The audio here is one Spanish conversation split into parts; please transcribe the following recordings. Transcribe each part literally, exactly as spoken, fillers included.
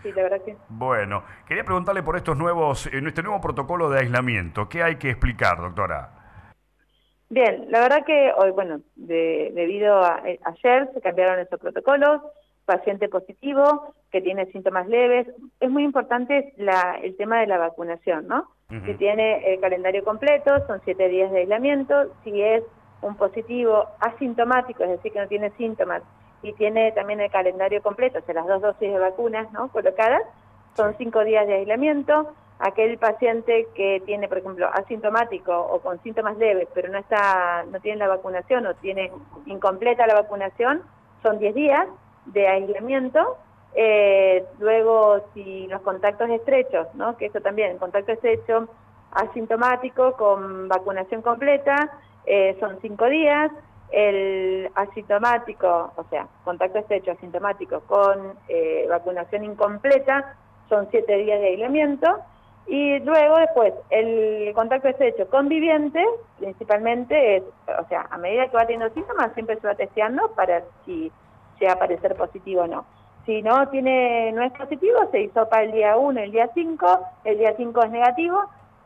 sí, la verdad que... Bueno, quería preguntarle por estos nuevos, en este nuevo protocolo de aislamiento. ¿Qué hay que explicar, doctora? Bien, la verdad que hoy, bueno, de, debido a eh, ayer se cambiaron esos protocolos, paciente positivo que tiene síntomas leves. Es muy importante la, el tema de la vacunación, ¿no? Si Uh-huh. tiene el calendario completo, son siete días de aislamiento. Si es un positivo asintomático, es decir, que no tiene síntomas, y tiene también el calendario completo, o sea, las dos dosis de vacunas, ¿no?, colocadas, Sí. son cinco días de aislamiento. Aquel paciente que tiene, por ejemplo, asintomático o con síntomas leves, pero no está, no tiene la vacunación o tiene incompleta la vacunación, son diez días de aislamiento. Eh, luego, si los contactos estrechos, ¿no?, que eso también, contacto estrecho asintomático con vacunación completa, eh, son cinco días. El asintomático, o sea, contacto estrecho asintomático con eh, vacunación incompleta, son siete días de aislamiento. Y luego después, el contacto estrecho conviviente, principalmente, es, o sea, a medida que va teniendo síntomas, siempre se va testeando para si se va a aparecer positivo o no. Si no tiene, no es positivo, se hisopa el día uno, el día cinco, el día cinco es negativo,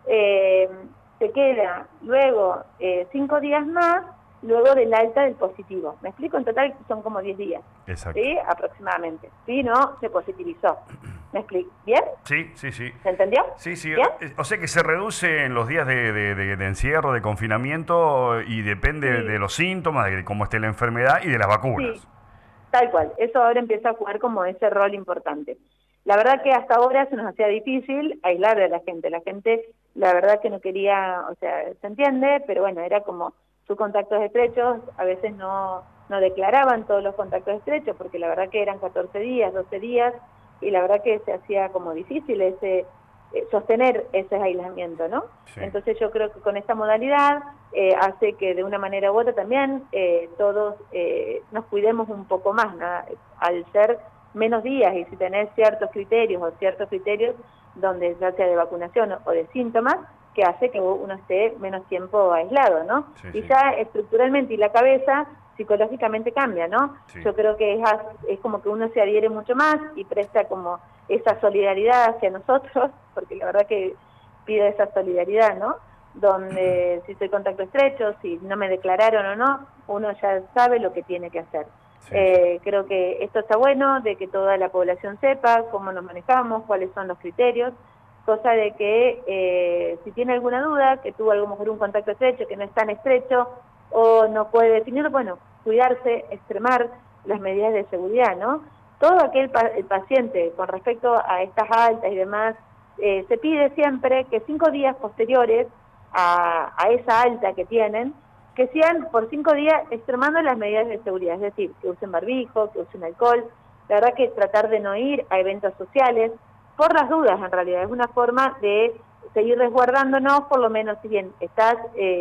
eh, se queda luego eh, cinco días más, luego del alta del positivo. ¿Me explico? En total son como diez días, Exacto. ¿sí? Aproximadamente. Si no, se positivizó. ¿Me explico? ¿Bien? Sí, sí, sí. ¿Se entendió? Sí, sí. ¿Bien? O sea que se reduce en los días de, de, de, de encierro, de confinamiento, y depende de Sí, los síntomas, de cómo esté la enfermedad y de las sí, vacunas. tal cual. Eso ahora empieza a jugar como ese rol importante. La verdad que hasta ahora se nos hacía difícil aislar a la gente. La gente, la verdad que no quería, o sea, se entiende, pero bueno, era como sus contactos estrechos, a veces no, no declaraban todos los contactos estrechos, porque la verdad que eran catorce días, doce días, y la verdad que se hacía como difícil ese eh, sostener ese aislamiento, ¿no? Sí. Entonces yo creo que con esta modalidad eh, hace que de una manera u otra también eh, todos eh, nos cuidemos un poco más, ¿no?, al ser menos días, y si tenés ciertos criterios o ciertos criterios donde ya sea de vacunación o de síntomas, que hace que uno esté menos tiempo aislado, ¿no? Sí, Y sí. ya estructuralmente y la cabeza psicológicamente cambia, ¿no? Sí. Yo creo que es, es como que uno se adhiere mucho más y presta como esa solidaridad hacia nosotros, porque la verdad que pide esa solidaridad, ¿no? Donde si soy contacto estrecho, si no me declararon o no, uno ya sabe lo que tiene que hacer. Sí, Eh, creo que esto está bueno, de que toda la población sepa cómo nos manejamos, cuáles son los criterios, cosa de que eh, si tiene alguna duda, que tuvo a lo mejor un contacto estrecho, que no es tan estrecho, o no puede definirlo, bueno, cuidarse, extremar las medidas de seguridad, ¿no? Todo aquel pa el paciente con respecto a estas altas y demás, eh, se pide siempre que cinco días posteriores a, a esa alta que tienen, que sean por cinco días extremando las medidas de seguridad, es decir, que usen barbijo, que usen alcohol. La verdad que tratar de no ir a eventos sociales, por las dudas en realidad, es una forma de seguir resguardándonos, por lo menos si bien estás,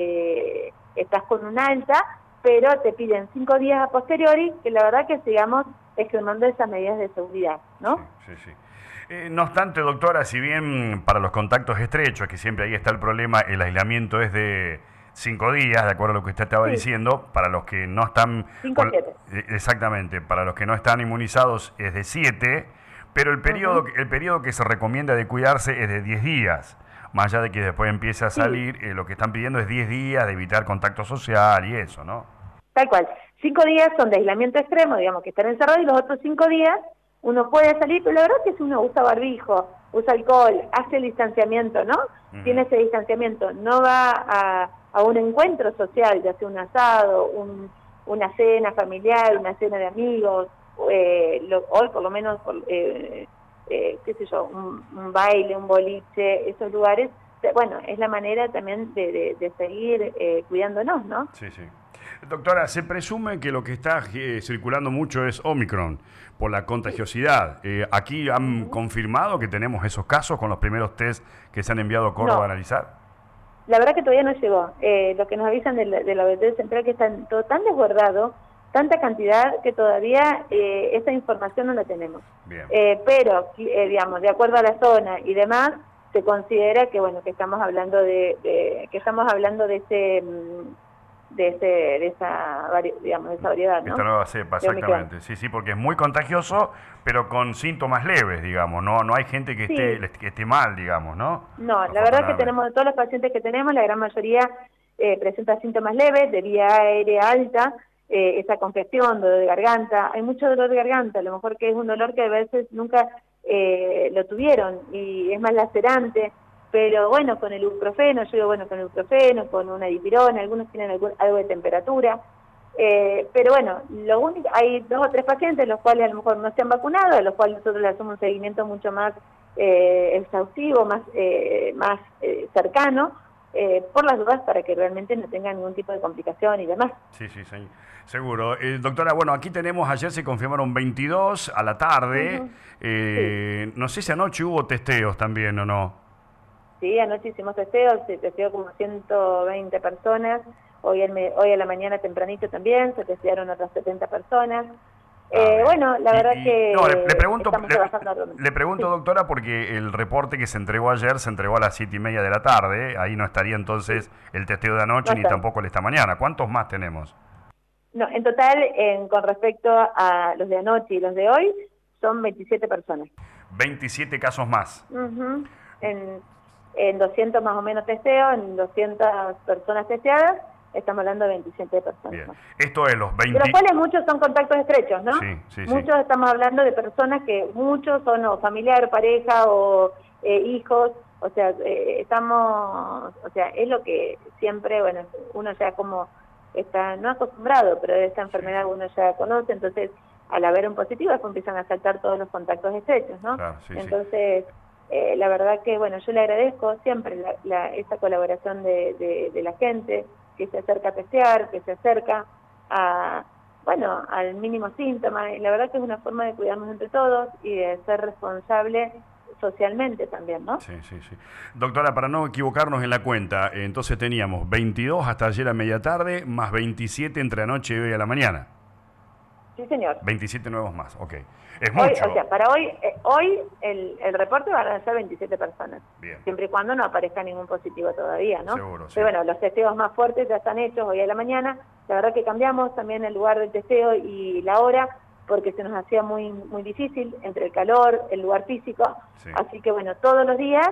eh, estás con un alta, pero te piden cinco días a posteriori, que la verdad que sigamos extremando esas medidas de seguridad, ¿no? Sí, sí, sí. Eh, no obstante, doctora, si bien para los contactos estrechos, que siempre ahí está el problema, el aislamiento es de cinco días, de acuerdo a lo que usted estaba Sí, diciendo, para los que no están... cinco Con, siete. eh, exactamente, para los que no están inmunizados es de siete, pero el periodo, Uh-huh. el periodo que se recomienda de cuidarse es de diez días. Más allá de que después empiece a Sí, salir, eh, lo que están pidiendo es diez días de evitar contacto social y eso, ¿no? tal cual. Cinco días son de aislamiento extremo, digamos, que están encerrados, y los otros cinco días uno puede salir, pero la verdad es que si uno usa barbijo, usa alcohol, hace el distanciamiento, ¿no? Tiene Uh-huh. ese distanciamiento, no va a, a un encuentro social, ya sea un asado, un, una cena familiar, una cena de amigos, eh, lo, hoy por lo menos, por, eh, eh, qué sé yo, un, un baile, un boliche, esos lugares, bueno, es la manera también de, de, de seguir eh, cuidándonos, ¿no? Sí, sí. Doctora, se presume que lo que está eh, circulando mucho es Omicron por la Sí. contagiosidad. Eh, ¿Aquí han Uh-huh. confirmado que tenemos esos casos con los primeros test que se han enviado a Córdoba a No, analizar? la verdad que todavía no llegó. Eh, lo que nos avisan del de la O B T central que está todo tan desbordado, tanta cantidad, que todavía eh, esa información no la tenemos. Bien. Eh, pero, eh, digamos, de acuerdo a la zona y demás, se considera que, bueno, que estamos hablando de, de que estamos hablando de ese... de, ese, de, esa, digamos, de esa variedad, ¿no? Esta nueva cepa, exactamente. Sí, sí, porque es muy contagioso, pero con síntomas leves, digamos, no no hay gente que, sí. esté, que esté mal, digamos, ¿no? No, la verdad que tenemos, de todos los pacientes que tenemos, la gran mayoría eh, presenta síntomas leves, de vía aérea alta, eh, esa congestión, dolor de garganta, hay mucho dolor de garganta, a lo mejor que es un dolor que a veces nunca eh, lo tuvieron, y es más lacerante, pero bueno, con el ibuprofeno, yo digo, bueno, con el ibuprofeno, con una dipirona, algunos tienen algún, algo de temperatura, eh, pero bueno, lo único, hay dos o tres pacientes los cuales a lo mejor no se han vacunado, a los cuales nosotros le hacemos un seguimiento mucho más eh, exhaustivo, más, eh, más eh, cercano, eh, por las dudas para que realmente no tengan ningún tipo de complicación y demás. Sí, sí, sí. Seguro. Eh, doctora, bueno, aquí tenemos, ayer se confirmaron veintidós a la tarde, uh-huh. eh, sí. No sé si anoche hubo testeos también o no. Sí, anoche hicimos testeos, se testeó como ciento veinte personas, hoy, el, hoy a la mañana tempranito también se testearon otras setenta personas. Eh, bueno, la y, verdad y, que no, le, le pregunto, le, le pregunto sí. doctora, porque el reporte que se entregó ayer se entregó a las siete y media de la tarde, ahí no estaría entonces sí. el testeo de anoche no ni tampoco el esta mañana. ¿Cuántos más tenemos? No, en total, en, con respecto a los de anoche y los de hoy, son veintisiete personas. veintisiete casos más. Uh-huh. En... en doscientos más o menos testeos, en doscientas personas testeadas, estamos hablando de veintisiete personas. Bien. Esto es los veinte... De los cuales muchos son contactos estrechos, ¿no? Sí, sí, muchos sí. Estamos hablando de personas que muchos son o familiar, pareja o eh, hijos, o sea, eh, estamos, o sea, es lo que siempre, bueno, uno ya como está, no acostumbrado, pero de esta enfermedad uno ya conoce, entonces al haber un positivo después empiezan a saltar todos los contactos estrechos, ¿no? Claro, sí, entonces... Sí. Eh, la verdad que, bueno, yo le agradezco siempre la, la, esa colaboración de, de, de la gente que se acerca a testear, que se acerca a, bueno, al mínimo síntoma, y la verdad que es una forma de cuidarnos entre todos y de ser responsable socialmente también, ¿no? Sí, sí, sí. Doctora, para no equivocarnos en la cuenta, entonces teníamos veintidós hasta ayer a media tarde, más veintisiete entre anoche y hoy a la mañana. Sí, señor. veintisiete nuevos más, ok. Es hoy, mucho. O sea, para hoy, eh, hoy el, el reporte van a ser veintisiete personas. Bien. Siempre y cuando no aparezca ningún positivo todavía, ¿no? Seguro, sí. Pero bueno, los testeos más fuertes ya están hechos hoy a la mañana. La verdad que cambiamos también el lugar del testeo y la hora, porque se nos hacía muy muy difícil entre el calor, el lugar físico. Sí. Así que bueno, todos los días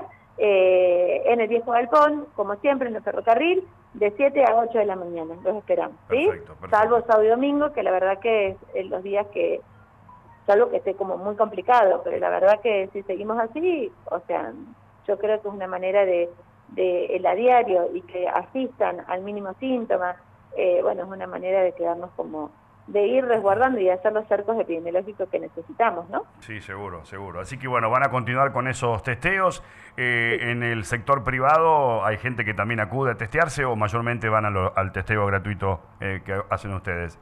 eh, en el viejo galpón, como siempre en el ferrocarril, de siete a ocho de la mañana. Los esperamos, ¿sí? Perfecto, perfecto. Salvo sábado y domingo, que la verdad que es los días que... algo que esté como muy complicado, pero la verdad que si seguimos así, o sea, yo creo que es una manera de, de el a diario y que asistan al mínimo síntoma, eh, bueno, es una manera de quedarnos como, de ir resguardando y de hacer los cercos epidemiológicos que necesitamos, ¿no? Sí, seguro, seguro. Así que bueno, van a continuar con esos testeos. Eh, sí. En el sector privado, ¿hay gente que también acude a testearse o mayormente van a lo, al testeo gratuito eh, que hacen ustedes?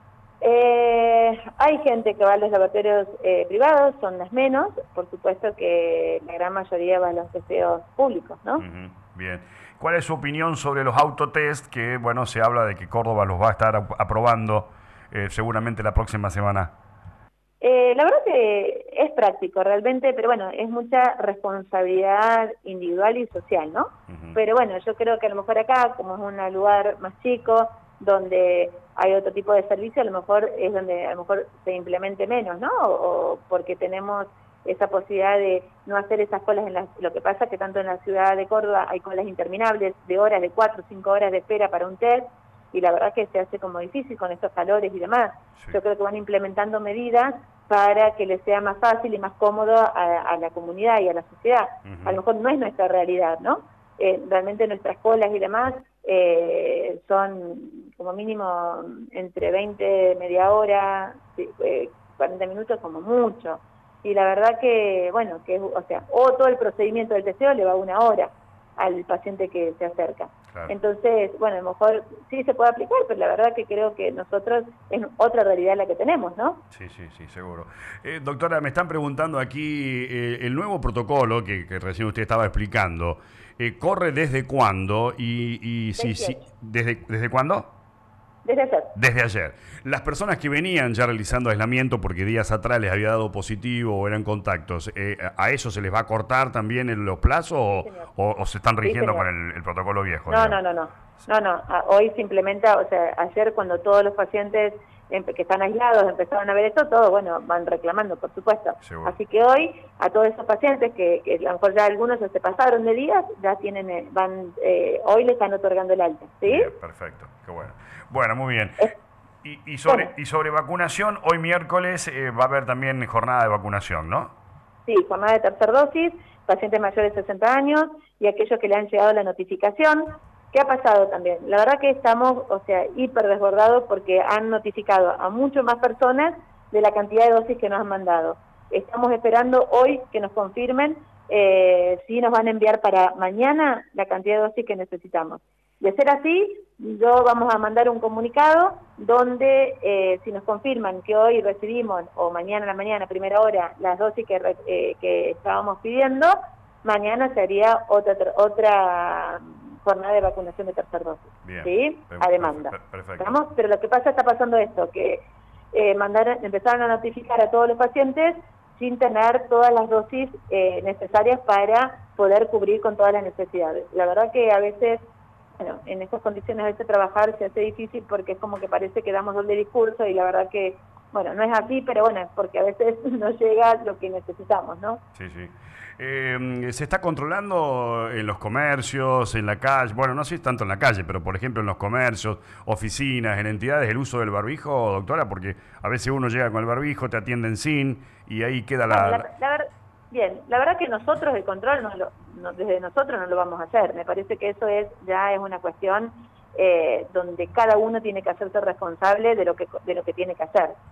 Eh, hay gente que va a los laboratorios eh, privados, son las menos, por supuesto que la gran mayoría va a los testeos públicos, ¿no? Uh-huh. Bien. ¿Cuál es su opinión sobre los autotest que, bueno, se habla de que Córdoba los va a estar aprobando eh, seguramente la próxima semana? Eh, la verdad que es práctico realmente, pero bueno, es mucha responsabilidad individual y social, ¿no? Uh-huh. Pero bueno, yo creo que a lo mejor acá, como es un lugar más chico, donde hay otro tipo de servicio, a lo mejor es donde a lo mejor se implemente menos, ¿no? O, o porque tenemos esa posibilidad de no hacer esas colas en las... Lo que pasa es que tanto en la ciudad de Córdoba hay colas interminables de horas, de cuatro o cinco horas de espera para un test, y la verdad que se hace como difícil con estos calores y demás. Sí. Yo creo que van implementando medidas para que les sea más fácil y más cómodo a, a la comunidad y a la sociedad. Uh-huh. A lo mejor no es nuestra realidad, ¿no? Eh, realmente nuestras colas y demás eh, son como mínimo entre veinte, media hora, eh, cuarenta minutos como mucho. Y la verdad que, bueno, que o sea, o todo el procedimiento del testeo le va una hora al paciente que se acerca. Claro. Entonces, bueno, a lo mejor sí se puede aplicar, pero la verdad que creo que nosotros es otra realidad la que tenemos, ¿no? Sí, sí, sí, seguro. Eh, doctora, me están preguntando aquí, eh, el nuevo protocolo que, que recién usted estaba explicando, eh, ¿corre desde cuándo? Y, y si, si, ¿desde, ¿Desde cuándo? Desde ayer. Desde ayer. Las personas que venían ya realizando aislamiento porque días atrás les había dado positivo o eran contactos, eh, ¿a eso se les va a cortar también en los plazos o, Sí, o, o se están rigiendo sí, con el, el protocolo viejo? No, digamos? no, no, no. No, no. A- Hoy se implementa, o sea, ayer cuando todos los pacientes empe- que están aislados empezaron a ver esto, todos, bueno, van reclamando, por supuesto. Seguro. Así que hoy, a todos esos pacientes que, que a lo mejor ya algunos ya se pasaron de días, ya tienen, eh, van, eh, hoy le están otorgando el alta, ¿sí? Bien, perfecto, qué bueno. Bueno, muy bien. Es- Y, y, sobre, bueno. y sobre vacunación, hoy miércoles eh, va a haber también jornada de vacunación, ¿no? Sí, jornada de tercer dosis, pacientes mayores de sesenta años y aquellos que le han llegado la notificación. ¿Qué ha pasado también? La verdad que estamos, o sea, hiper desbordados porque han notificado a mucho más personas de la cantidad de dosis que nos han mandado. Estamos esperando hoy que nos confirmen eh, si nos van a enviar para mañana la cantidad de dosis que necesitamos. De ser así, yo vamos a mandar un comunicado donde eh, si nos confirman que hoy recibimos, o mañana a la mañana, primera hora, las dosis que, re- eh, que estábamos pidiendo, mañana sería otra otra jornada de vacunación de tercer dosis, Bien. ¿sí? Per- A demanda. per- perfecto. ¿Estamos? Pero lo que pasa está pasando esto, que eh, mandaron, empezaron a notificar a todos los pacientes sin tener todas las dosis eh, necesarias para poder cubrir con todas las necesidades. La verdad que a veces, bueno, en estas condiciones a veces trabajar se hace difícil porque es como que parece que damos doble discurso y la verdad que, bueno, no es así, pero bueno, es porque a veces no llega lo que necesitamos, ¿no? Sí, sí. Eh, ¿Se está controlando en los comercios, en la calle? Bueno, no sé si tanto en la calle, pero por ejemplo en los comercios, oficinas, en entidades, el uso del barbijo, doctora, porque a veces uno llega con el barbijo, te atienden sin y ahí queda la... Bueno, la, la ver- bien, la verdad que nosotros el control, no lo, no- desde nosotros no lo vamos a hacer. Me parece que eso es ya es una cuestión eh, donde cada uno tiene que hacerse responsable de lo que de lo que tiene que hacer.